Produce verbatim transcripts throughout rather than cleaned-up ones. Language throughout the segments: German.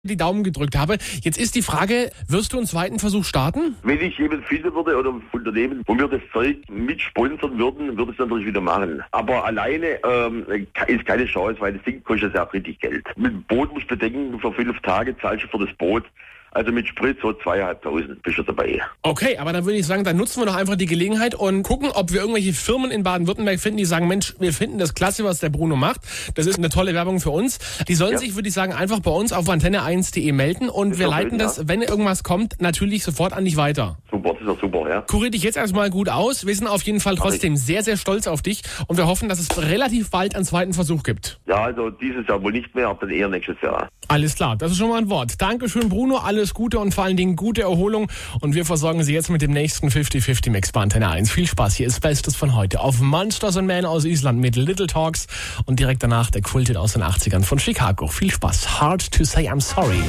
die Daumen gedrückt habe. Jetzt ist die Frage, wirst du einen zweiten Versuch starten? Wenn ich jemand finden würde oder ein Unternehmen, wo wir das Zeug mitsponsern würden, würde ich es natürlich wieder machen. Aber alleine ähm, ist keine Chance, weil das Ding kostet ja richtig Geld. Mit dem Boot musst du bedenken, für fünf Tage zahlst du für das Boot. Also mit Sprit so zweieinhalbtausend bist du dabei. Okay, aber dann würde ich sagen, dann nutzen wir doch einfach die Gelegenheit und gucken, ob wir irgendwelche Firmen in Baden-Württemberg finden, die sagen, Mensch, wir finden das klasse, was der Bruno macht. Das ist eine tolle Werbung für uns. Die sollen ja. sich, würde ich sagen, einfach bei uns auf antenne eins punkt de melden und das wir leiten schön, das, ja. wenn irgendwas kommt, natürlich sofort an dich weiter. Super, das ist doch super, ja. Kurier dich jetzt erstmal gut aus. Wir sind auf jeden Fall trotzdem sehr, sehr stolz auf dich und wir hoffen, dass es relativ bald einen zweiten Versuch gibt. Ja, also dieses Jahr wohl nicht mehr, aber dann eher nächstes Jahr. Alles klar, das ist schon mal ein Wort. Dankeschön, Bruno, alles Gute und vor allen Dingen gute Erholung und wir versorgen Sie jetzt mit dem nächsten fünfzig fünfzig Mix bei Antenne eins. Viel Spaß, hier ist Bestes von heute auf Monsters and Men aus Island mit Little Talks und direkt danach der Quilted aus den achtzigern von Chicago. Viel Spaß. Hard to say I'm sorry.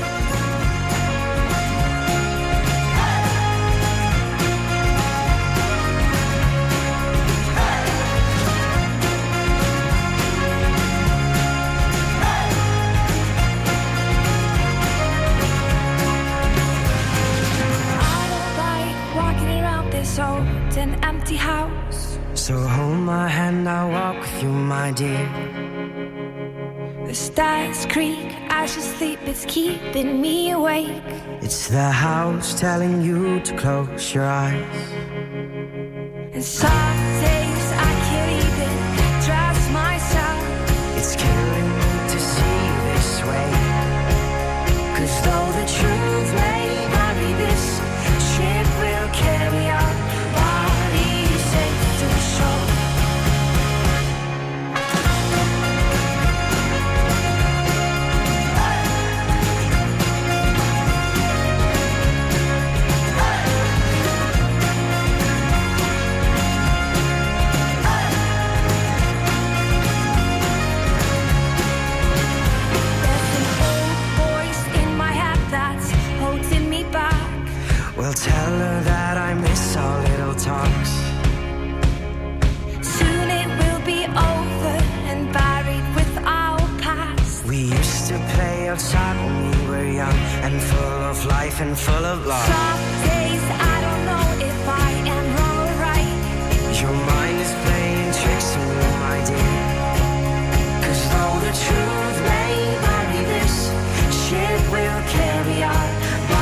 An empty house. So hold my hand, I'll walk with you, my dear. The stars creak as you sleep, it's keeping me awake. It's the house telling you to close your eyes. And some days I can't even trust myself. It's killing me to see this way. 'Cause though the truth may vary, this ship will carry on. Well, tell her that I miss our little talks. Soon it will be over and buried with our past. We used to play outside when we were young and full of life and full of love. Some days I don't know if I am wrong or right. Your mind is playing tricks on me, my dear. 'Cause though the truth may vary, this ship will carry on.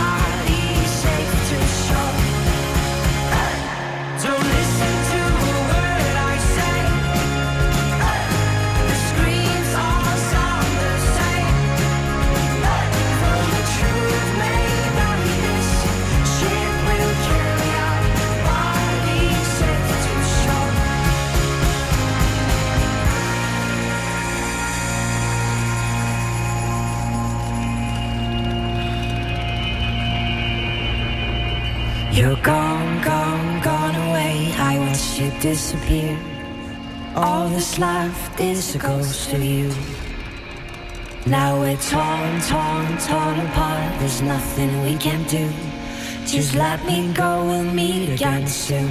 You're gone, gone, gone away. I watched you disappear. All that's left is a ghost of you. Now we're torn, torn, torn apart. There's nothing we can do. Just let me go, we'll meet again soon.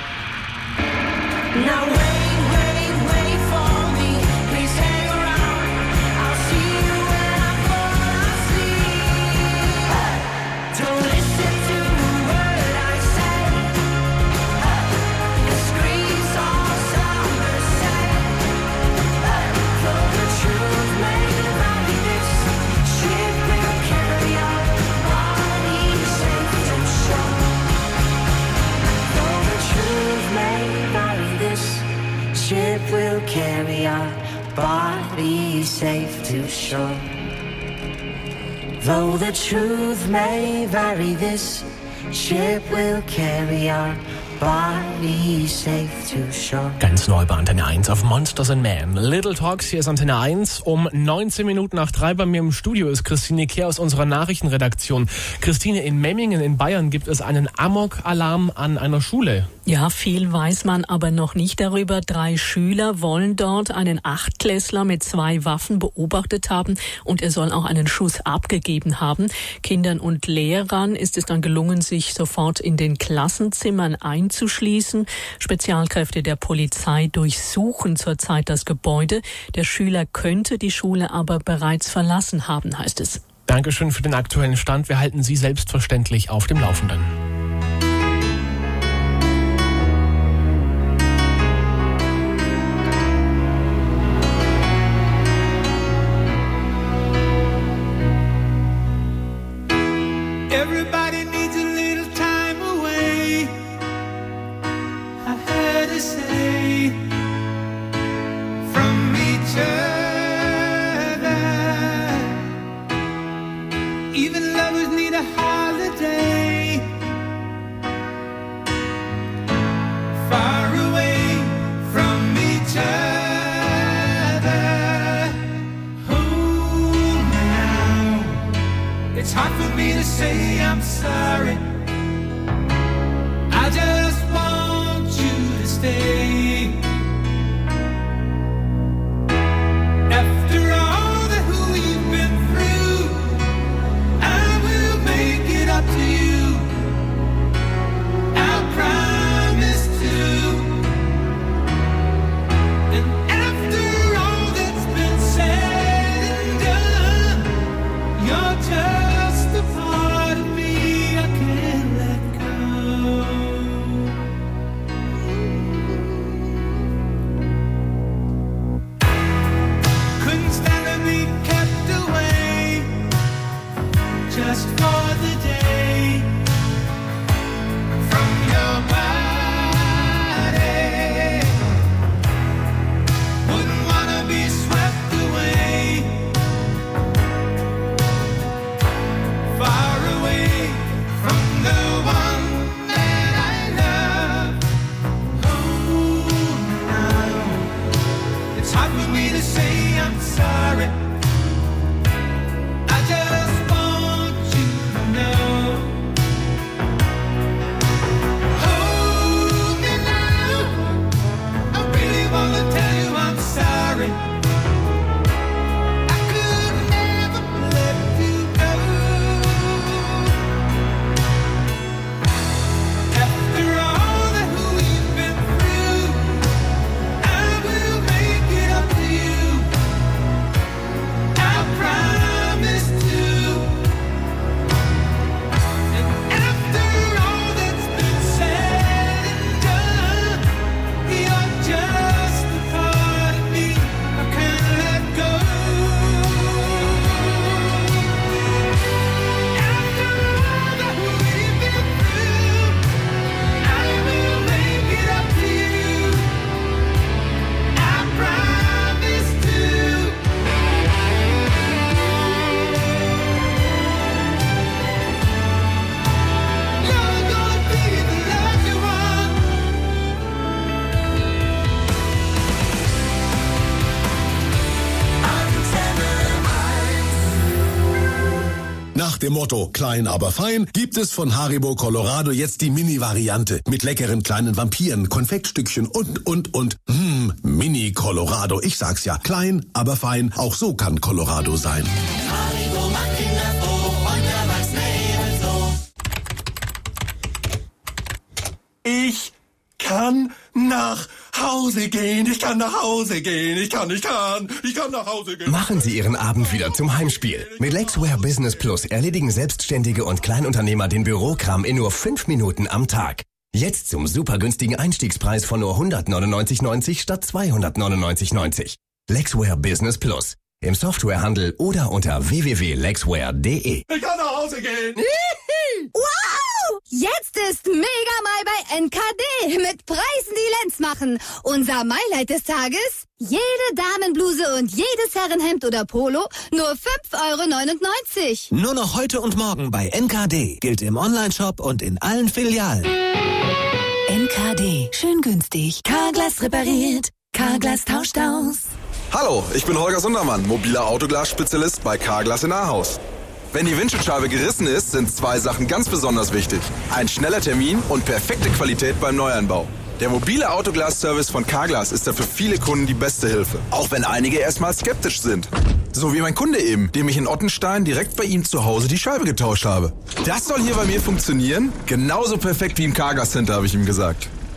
Now wait, wait, wait for me. Please hang around. I'll see you when I fall asleep. Don't listen to will carry our body safe to shore. Though the truth may vary, this ship will carry our body safe to shore. Ganz neu bei Antenne eins auf Monsters and Men. Little Talks, hier ist Antenne eins. Um neunzehn Minuten nach drei bei mir im Studio ist Christine Kehr aus unserer Nachrichtenredaktion. Christine, in Memmingen in Bayern gibt es einen Amok-Alarm an einer Schule. Ja, viel weiß man aber noch nicht darüber. Drei Schüler wollen dort einen Achtklässler mit zwei Waffen beobachtet haben und er soll auch einen Schuss abgegeben haben. Kindern und Lehrern ist es dann gelungen, sich sofort in den Klassenzimmern einzuschließen. Spezialkräfte der Polizei durchsuchen zurzeit das Gebäude. Der Schüler könnte die Schule aber bereits verlassen haben, heißt es. Dankeschön für den aktuellen Stand. Wir halten Sie selbstverständlich auf dem Laufenden. Everybody needs a little time away, I heard her say, from each other. Even lovers need a holiday, far away from each other. Oh, now it's hard for me to say I'm sorry. I just want you to stay. After all that we've been through, I will make it up to you. I promise to. And after all that's been said and done, you're just a part of me I can't let go. Couldn't stand to be kept away just for the day from your body. Wouldn't wanna be swept away, far away from the one that I love. Oh, now it's hard for me to say I'm sorry. I just want you to know. Hold me now, I really wanna tell you I'm sorry. I could never let you go. After all that we've been through, I will make it up to you. I promise to. And after all that's been said and done, you're just a part of me I can't let go. After all that we've been through, I will make it up to you. I promise to. You're gonna be the love you want. Nach dem Motto klein, aber fein gibt es von Haribo Colorado jetzt die Mini-Variante mit leckeren kleinen Vampiren, Konfektstückchen und, und, und. Mmh, Mini Colorado. Ich sag's ja, klein, aber fein. Auch so kann Colorado sein. Haribo macht Kinder froh und Erwachsene ebenso. Ich kann nach Hause gehen, ich kann nach Hause gehen, ich kann, ich kann, ich kann nach Hause gehen. Machen Sie Ihren Abend wieder zum Heimspiel. Mit Lexware Business Plus erledigen Selbstständige und Kleinunternehmer den Bürokram in nur fünf Minuten am Tag. Jetzt zum super günstigen Einstiegspreis von nur hundertneunundneunzig neunzig statt zweihundertneunundneunzig neunzig. Lexware Business Plus. Im Softwarehandel oder unter w w w punkt lexware punkt de. Ich kann nach Hause gehen. Wow! Jetzt ist Mega Mai bei N K D mit Preisen, die Lenz machen. Unser Maileid des Tages? Jede Damenbluse und jedes Herrenhemd oder Polo nur fünf Euro neunundneunzig. Nur noch heute und morgen bei N K D. Gilt im Onlineshop und in allen Filialen. N K D. Schön günstig. Carglass repariert. Carglass tauscht aus. Hallo, ich bin Holger Sundermann, mobiler Autoglas-Spezialist bei Carglass in Ahaus. Wenn die Windschutzscheibe gerissen ist, sind zwei Sachen ganz besonders wichtig. Ein schneller Termin und perfekte Qualität beim Neueinbau. Der mobile Autoglas-Service von Carglass ist da für viele Kunden die beste Hilfe. Auch wenn einige erstmal skeptisch sind. So wie mein Kunde eben, dem ich in Ottenstein direkt bei ihm zu Hause die Scheibe getauscht habe. Das soll hier bei mir funktionieren? Genauso perfekt wie im Carglass Center, habe ich ihm gesagt.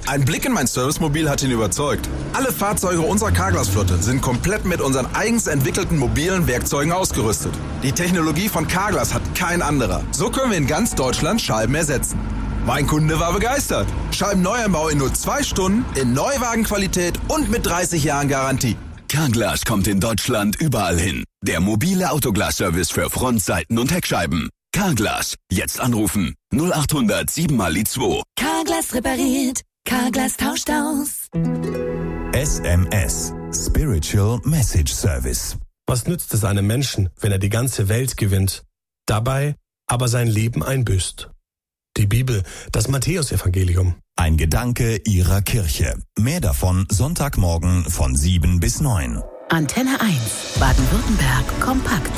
Ein Blick in mein Servicemobil hat ihn überzeugt. Alle Fahrzeuge unserer Carglass-Flotte sind komplett mit unseren eigens entwickelten mobilen Werkzeugen ausgerüstet. Die Technologie von Carglass hat kein anderer. So können wir in ganz Deutschland Scheiben ersetzen. Mein Kunde war begeistert. Scheibenneuanbau in nur zwei Stunden, in Neuwagenqualität und mit dreißig Jahren Garantie. Carglass kommt in Deutschland überall hin. Der mobile Autoglas-Service für Frontseiten und Heckscheiben. Carglass. Jetzt anrufen. null achthundert sieben mal die zwei. Carglass repariert. Carglass tauscht aus. S M S. Spiritual Message Service. Was nützt es einem Menschen, wenn er die ganze Welt gewinnt, dabei aber sein Leben einbüßt? Die Bibel, das Matthäusevangelium. Ein Gedanke Ihrer Kirche. Mehr davon Sonntagmorgen von sieben bis neun. Antenne eins. Baden-Württemberg kompakt.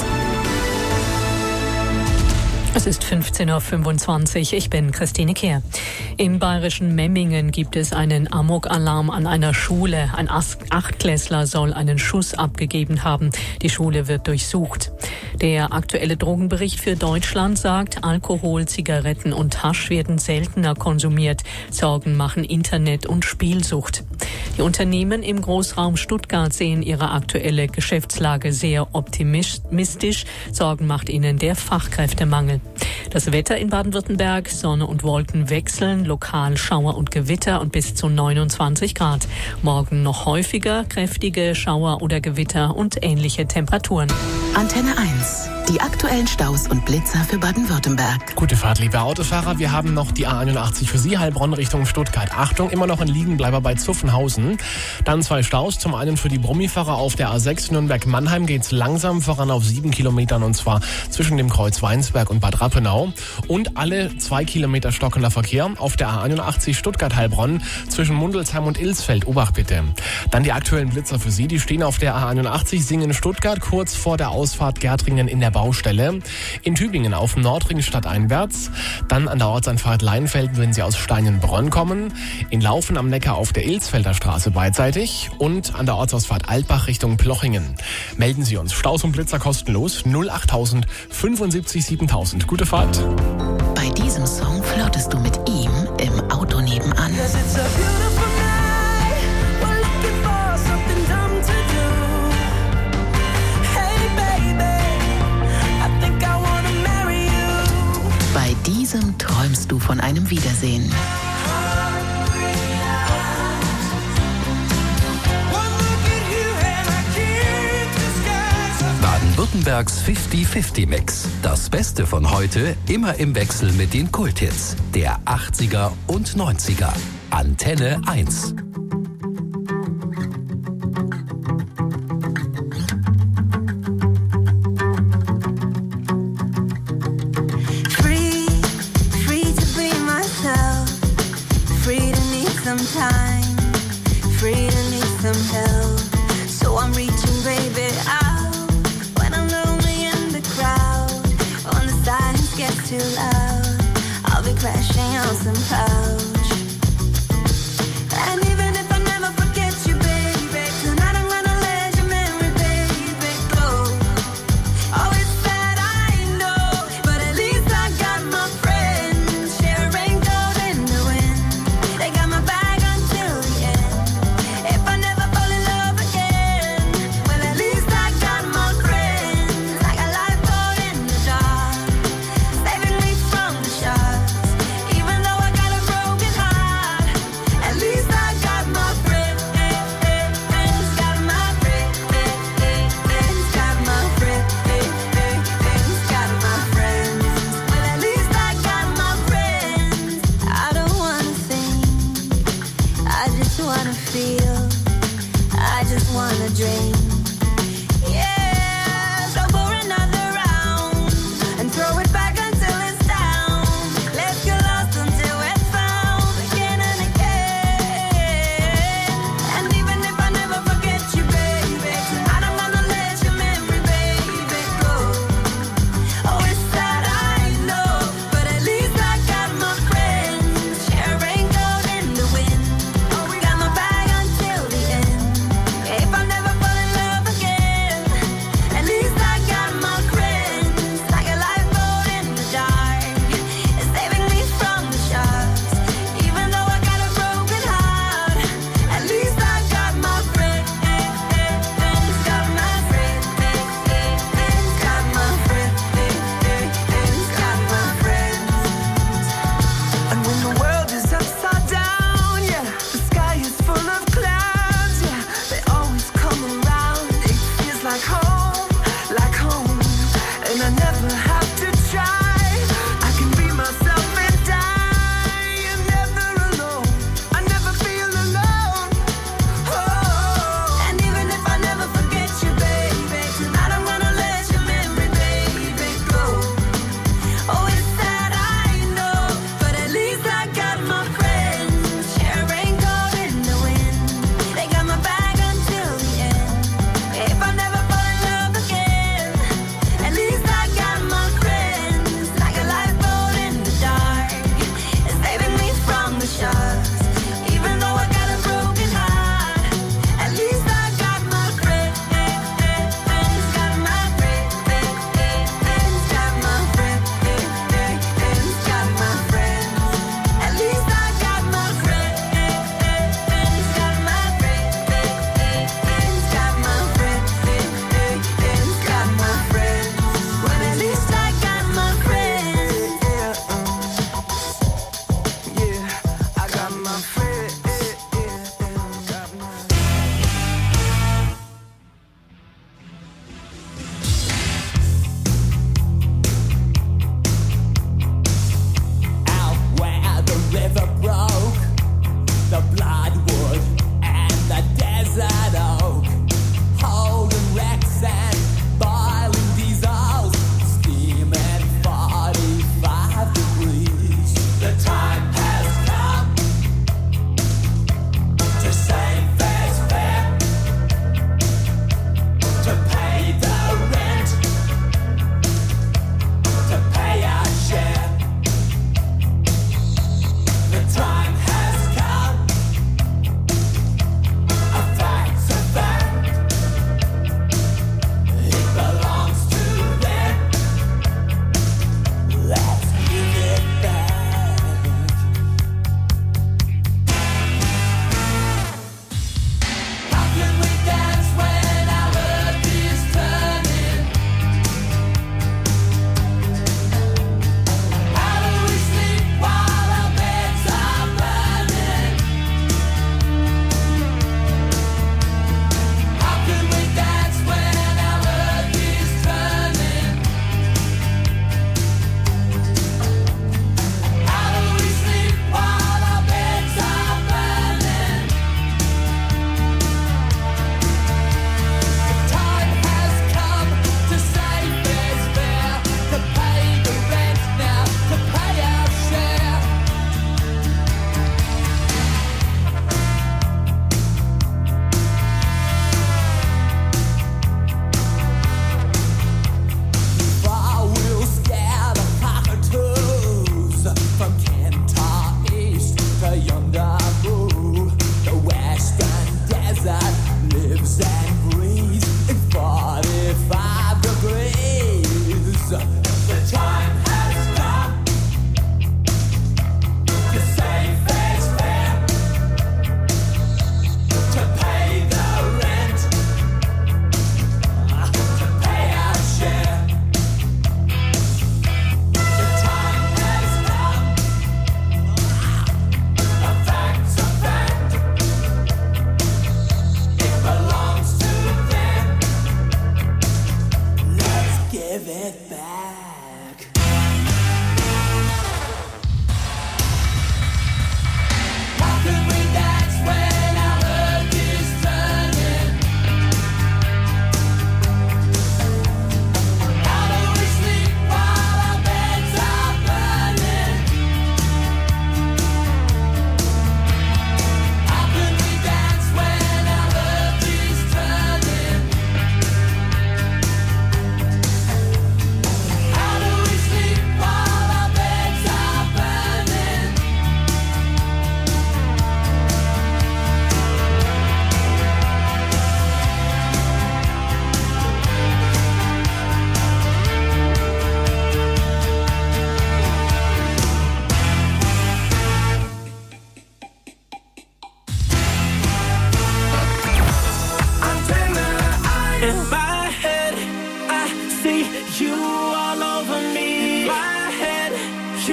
Es ist fünfzehn Uhr fünfundzwanzig. Ich bin Christine Kehr. Im bayerischen Memmingen gibt es einen Amok-Alarm an einer Schule. Ein Achtklässler soll einen Schuss abgegeben haben. Die Schule wird durchsucht. Der aktuelle Drogenbericht für Deutschland sagt, Alkohol, Zigaretten und Hasch werden seltener konsumiert. Sorgen machen Internet- und Spielsucht. Die Unternehmen im Großraum Stuttgart sehen ihre aktuelle Geschäftslage sehr optimistisch. Sorgen macht ihnen der Fachkräftemangel. Das Wetter in Baden-Württemberg, Sonne und Wolken wechseln, lokal Schauer und Gewitter und bis zu neunundzwanzig Grad. Morgen noch häufiger kräftige Schauer oder Gewitter und ähnliche Temperaturen. Antenne eins. Die aktuellen Staus und Blitzer für Baden-Württemberg. Gute Fahrt, liebe Autofahrer. Wir haben noch die A einundachtzig für Sie, Heilbronn Richtung Stuttgart. Achtung, immer noch ein Liegenbleiber bei Zuffenhausen. Dann zwei Staus. Zum einen für die Brummifahrer auf der A sechs Nürnberg-Mannheim geht's langsam voran auf sieben Kilometern und zwar zwischen dem Kreuz Weinsberg und Bad Rappenau. Und alle zwei Kilometer stockender Verkehr auf der A einundachtzig Stuttgart-Heilbronn zwischen Mundelsheim und Ilsfeld. Obacht bitte. Dann die aktuellen Blitzer für Sie. Die stehen auf der A einundachtzig Singen-Stuttgart kurz vor der Ausfahrt Gärtringen in der Baustelle. In Tübingen auf dem Nordring stadteinwärts. Dann an der Ortsanfahrt Leinfelden, wenn Sie aus Steinenbronn kommen. In Laufen am Neckar auf der Ilsfelder Straße beidseitig. Und an der Ortsausfahrt Altbach Richtung Plochingen. Melden Sie uns. Staus und Blitzer kostenlos. null achttausend fünfundsiebzig siebentausend. Gute Fahrt. Bei diesem Song flirtest du mit ihm im Auto nebenan. Bei diesem träumst du von einem Wiedersehen. Baden-Württembergs fünfzig fünfzig Mix. Das Beste von heute immer im Wechsel mit den Kulthits der achtziger und neunziger. Antenne eins. Feel